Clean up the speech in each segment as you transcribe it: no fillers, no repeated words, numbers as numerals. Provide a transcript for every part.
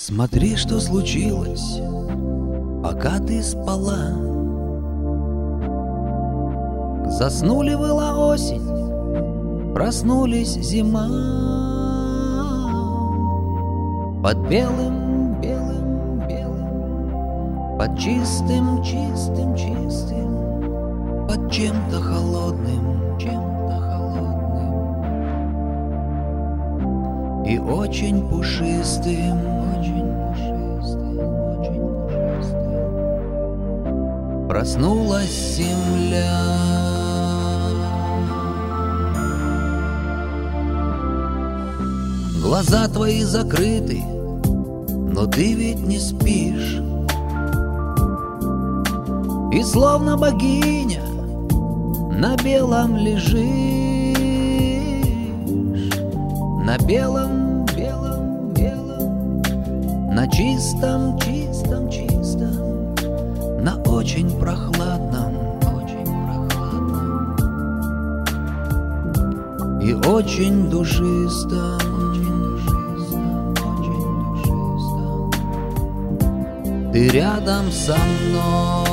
Смотри, что случилось, пока ты спала. Заснули была осень, проснулись зима. Под белым, белым, белым, под чистым, чистым, чистым, под чем-то холодным, чем-то холодным и очень пушистым, очень пушистым, очень пушистым. Проснулась земля. Глаза твои закрыты, но ты ведь не спишь. И словно богиня на белом лежишь, на белом, белом, белом, на чистом, чистом, чистом, на очень прохладном, и очень душистом. Ты рядом со мной.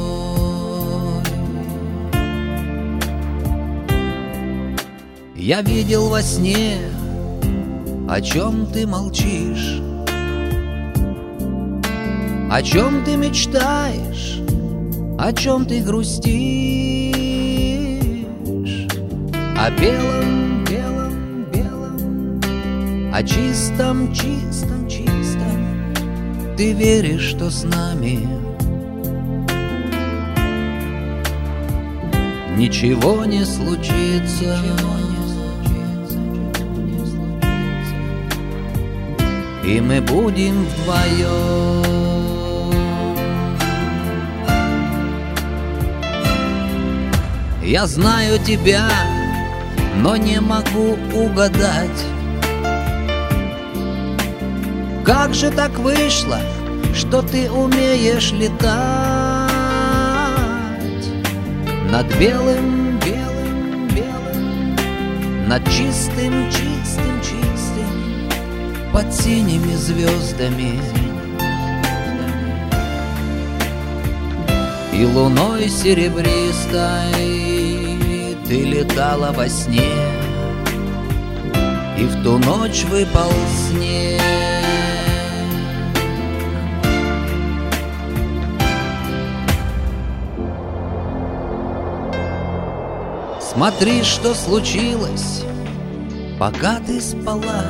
Я видел во сне, о чем ты молчишь, о чем ты мечтаешь, о чем ты грустишь, о белом, белом, белом, о чистом, чистом, чистом. Ты веришь, что с нами ничего не случится, и мы будем вдвоем. Я знаю тебя, но не могу угадать, как же так вышло, что ты умеешь летать над белым, белым, белым, над чистым, чистым, чистым, под синими звездами и луной серебристой. Ты летала во сне, и в ту ночь выпал снег. Смотри, что случилось, пока ты спала.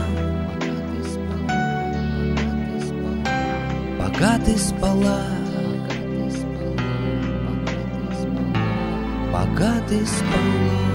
Пока ты спала. Пока ты спала.